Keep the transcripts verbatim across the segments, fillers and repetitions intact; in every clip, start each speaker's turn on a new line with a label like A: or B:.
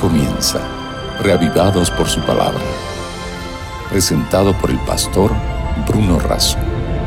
A: comienza, reavivados por su palabra. Presentado por el pastor Bruno Razo.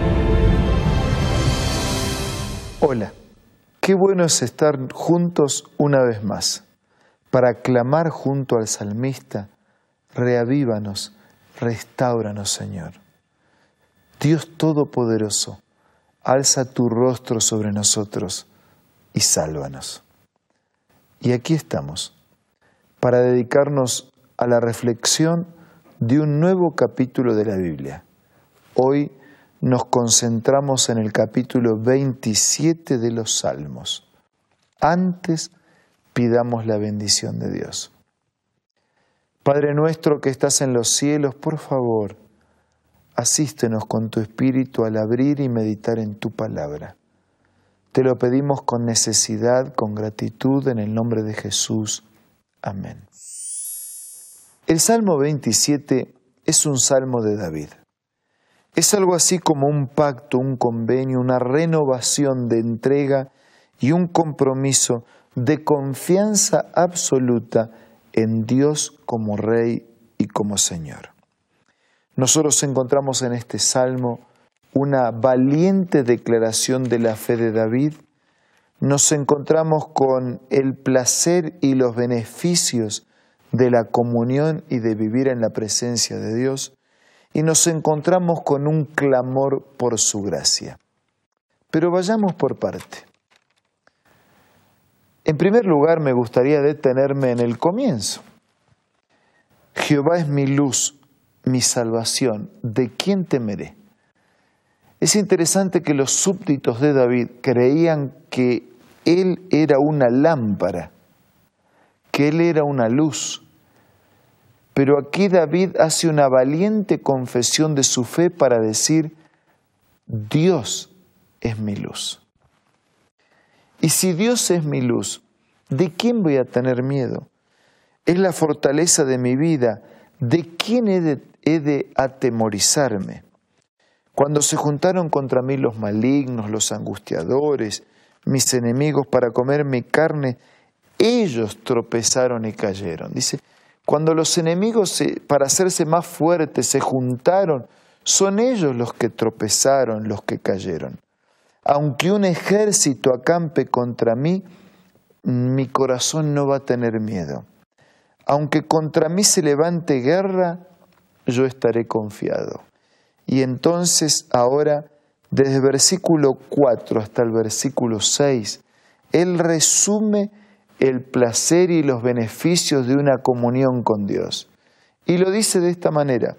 B: Hola, qué bueno es estar juntos una vez más, para clamar junto al salmista: reavívanos, restáuranos, Señor. Dios Todopoderoso, alza tu rostro sobre nosotros y sálvanos. Y aquí estamos, para dedicarnos a la reflexión de un nuevo capítulo de la Biblia. Hoy nos concentramos en el capítulo veintisiete de los Salmos. Antes, pidamos la bendición de Dios. Padre nuestro que estás en los cielos, por favor, asístenos con tu Espíritu al abrir y meditar en tu palabra. Te lo pedimos con necesidad, con gratitud, en el nombre de Jesús. Amén. El Salmo veintisiete es un salmo de David. Es algo así como un pacto, un convenio, una renovación de entrega y un compromiso de confianza absoluta en Dios como Rey y como Señor. Nosotros encontramos en este salmo una valiente declaración de la fe de David. Nos encontramos con el placer y los beneficios de la comunión y de vivir en la presencia de Dios. Y nos encontramos con un clamor por su gracia. Pero vayamos por parte. En primer lugar, me gustaría detenerme en el comienzo. Jehová es mi luz, mi salvación, ¿de quién temeré? Es interesante que los súbditos de David creían que él era una lámpara, que él era una luz. Pero aquí David hace una valiente confesión de su fe para decir: Dios es mi luz. Y si Dios es mi luz, ¿de quién voy a tener miedo? Es la fortaleza de mi vida. ¿De quién he de, he de atemorizarme? Cuando se juntaron contra mí los malignos, los angustiadores, mis enemigos para comer mi carne, ellos tropezaron y cayeron. Dice, cuando los enemigos, se, para hacerse más fuertes, se juntaron, son ellos los que tropezaron, los que cayeron. Aunque un ejército acampe contra mí, mi corazón no va a tener miedo. Aunque contra mí se levante guerra, yo estaré confiado. Y entonces ahora, desde el versículo cuatro hasta el versículo seis, él resume el placer y los beneficios de una comunión con Dios. Y lo dice de esta manera: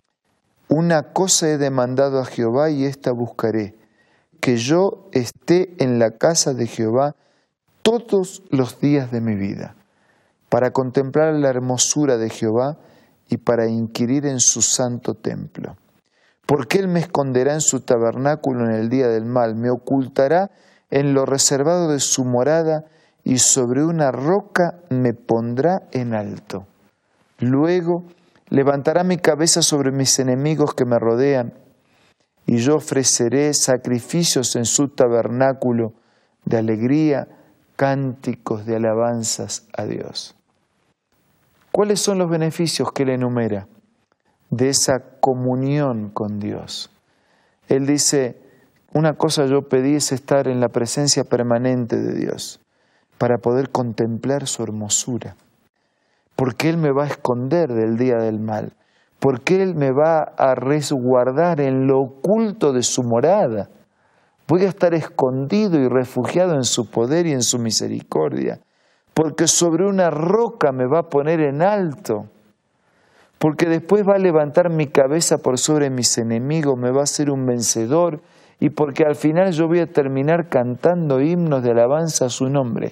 B: una cosa he demandado a Jehová y esta buscaré, que yo esté en la casa de Jehová todos los días de mi vida, para contemplar la hermosura de Jehová y para inquirir en su santo templo. Porque Él me esconderá en su tabernáculo en el día del mal, me ocultará en lo reservado de su morada, y sobre una roca me pondrá en alto. Luego levantará mi cabeza sobre mis enemigos que me rodean, y yo ofreceré sacrificios en su tabernáculo de alegría, cánticos de alabanzas a Dios. ¿Cuáles son los beneficios que él enumera de esa comunión con Dios? Él dice, una cosa yo pedí es estar en la presencia permanente de Dios, para poder contemplar su hermosura. Porque Él me va a esconder del día del mal. Porque Él me va a resguardar en lo oculto de su morada. Voy a estar escondido y refugiado en su poder y en su misericordia. Porque sobre una roca me va a poner en alto. Porque después va a levantar mi cabeza por sobre mis enemigos, me va a hacer un vencedor. Y porque al final yo voy a terminar cantando himnos de alabanza a su nombre.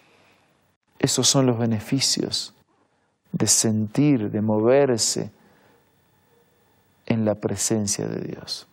B: Esos son los beneficios de sentir, de moverse en la presencia de Dios.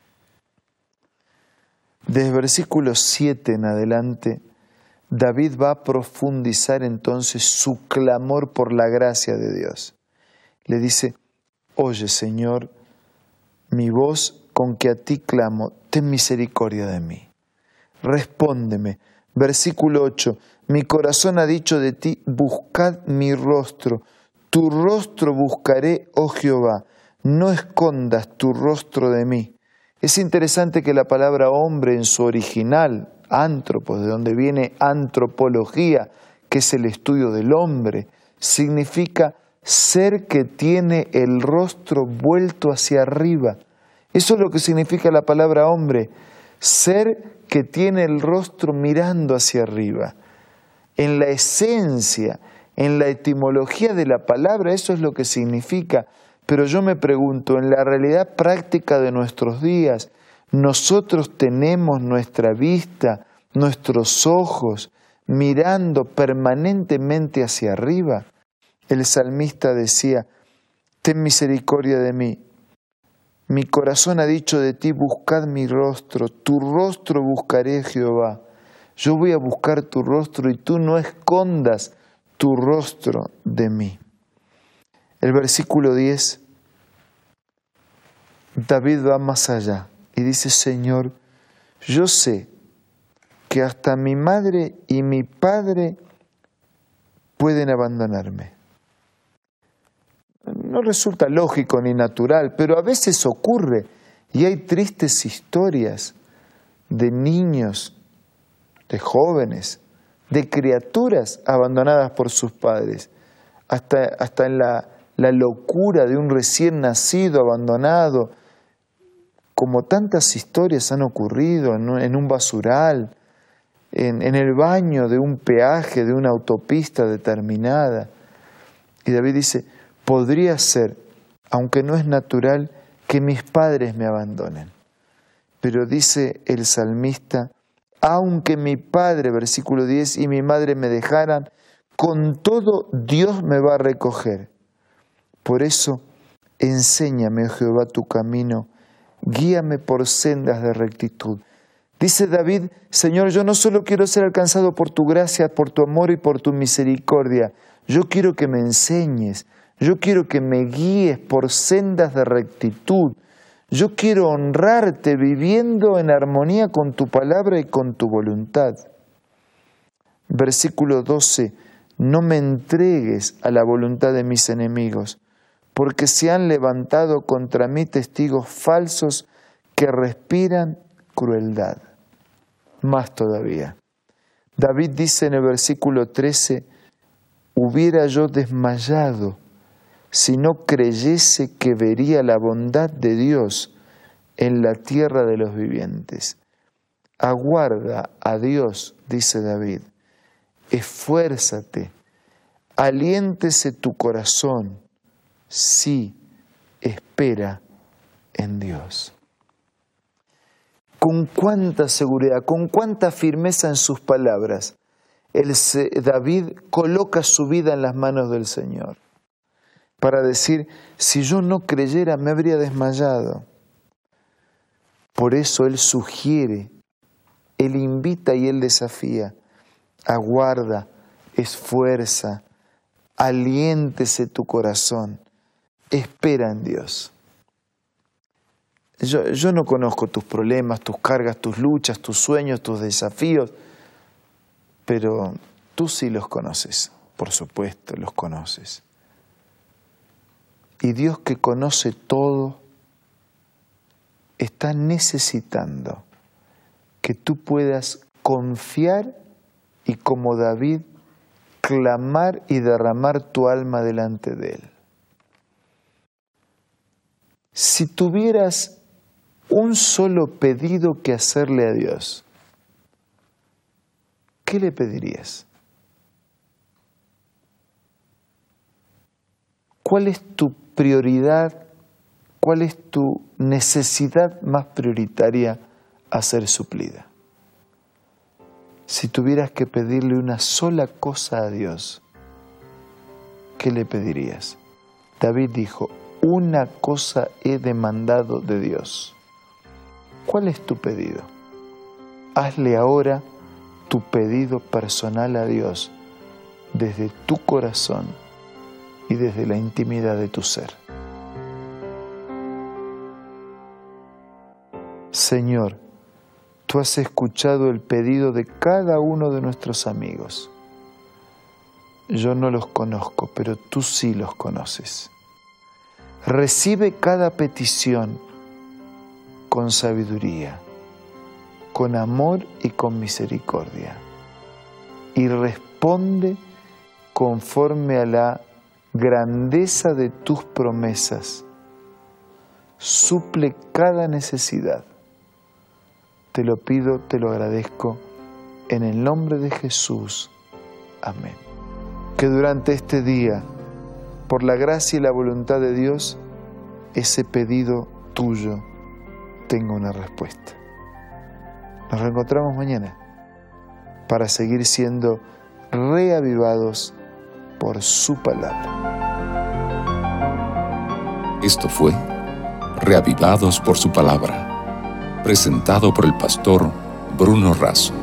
B: Desde versículo siete en adelante, David va a profundizar entonces su clamor por la gracia de Dios. Le dice, oye Señor, mi voz con que a ti clamo, ten misericordia de mí. respóndeme. Versículo ocho, mi corazón ha dicho de ti, buscad mi rostro. Tu rostro buscaré, oh Jehová, no escondas tu rostro de mí. Es interesante que la palabra hombre en su original, antropos, de donde viene antropología, que es el estudio del hombre, significa ser que tiene el rostro vuelto hacia arriba. Eso es lo que significa la palabra hombre, ser que tiene el rostro mirando hacia arriba. En la esencia, en la etimología de la palabra, eso es lo que significa. Pero yo me pregunto, en la realidad práctica de nuestros días, nosotros tenemos nuestra vista, nuestros ojos, mirando permanentemente hacia arriba. El salmista decía, ten misericordia de mí. Mi corazón ha dicho de ti, buscad mi rostro, tu rostro buscaré, Jehová. Yo voy a buscar tu rostro y tú no escondas tu rostro de mí. El versículo diez, David va más allá y dice, Señor, yo sé que hasta mi madre y mi padre pueden abandonarme. No resulta lógico ni natural, pero a veces ocurre y hay tristes historias de niños, de jóvenes, de criaturas abandonadas por sus padres, hasta, hasta en la, la locura de un recién nacido abandonado, como tantas historias han ocurrido en un, en un basural, en, en el baño de un peaje, de una autopista determinada. Y David dice, podría ser, aunque no es natural, que mis padres me abandonen. Pero dice el salmista, aunque mi padre, versículo diez, y mi madre me dejaran, con todo Dios me va a recoger. Por eso, enséñame, oh Jehová, tu camino, guíame por sendas de rectitud. Dice David, Señor, yo no solo quiero ser alcanzado por tu gracia, por tu amor y por tu misericordia, yo quiero que me enseñes, yo quiero que me guíes por sendas de rectitud. Yo quiero honrarte viviendo en armonía con tu palabra y con tu voluntad. Versículo doce. No me entregues a la voluntad de mis enemigos, porque se han levantado contra mí testigos falsos que respiran crueldad. Más todavía. David dice en el versículo trece, hubiera yo desmayado si no creyese que vería la bondad de Dios en la tierra de los vivientes. Aguarda a Dios, dice David, esfuérzate, aliéntese tu corazón, sí, espera en Dios. Con cuánta seguridad, con cuánta firmeza en sus palabras, el David coloca su vida en las manos del Señor. Para decir, si yo no creyera me habría desmayado. Por eso Él sugiere, Él invita y Él desafía. Aguarda, esfuerza, aliéntese tu corazón, espera en Dios. Yo, yo no conozco tus problemas, tus cargas, tus luchas, tus sueños, tus desafíos, pero tú sí los conoces, por supuesto, los conoces. Y Dios, que conoce todo, está necesitando que tú puedas confiar y, como David, clamar y derramar tu alma delante de Él. Si tuvieras un solo pedido que hacerle a Dios, ¿qué le pedirías? ¿Cuál es tu prioridad? ¿Cuál es tu necesidad más prioritaria a ser suplida? Si tuvieras que pedirle una sola cosa a Dios, ¿qué le pedirías? David dijo, una cosa he demandado de Dios. ¿Cuál es tu pedido? Hazle ahora tu pedido personal a Dios desde tu corazón y desde la intimidad de tu ser. Señor, Tú has escuchado el pedido de cada uno de nuestros amigos. Yo no los conozco, pero tú sí los conoces. Recibe cada petición con sabiduría, con amor y con misericordia, y responde conforme a la grandeza de tus promesas. Suple cada necesidad. Te lo pido, te lo agradezco, en el nombre de Jesús. Amén. Que durante este día, por la gracia y la voluntad de Dios, ese pedido tuyo tenga una respuesta. Nos reencontramos mañana para seguir siendo reavivados por su palabra.
A: Esto fue Reavivados por su palabra, presentado por el pastor Bruno Razo.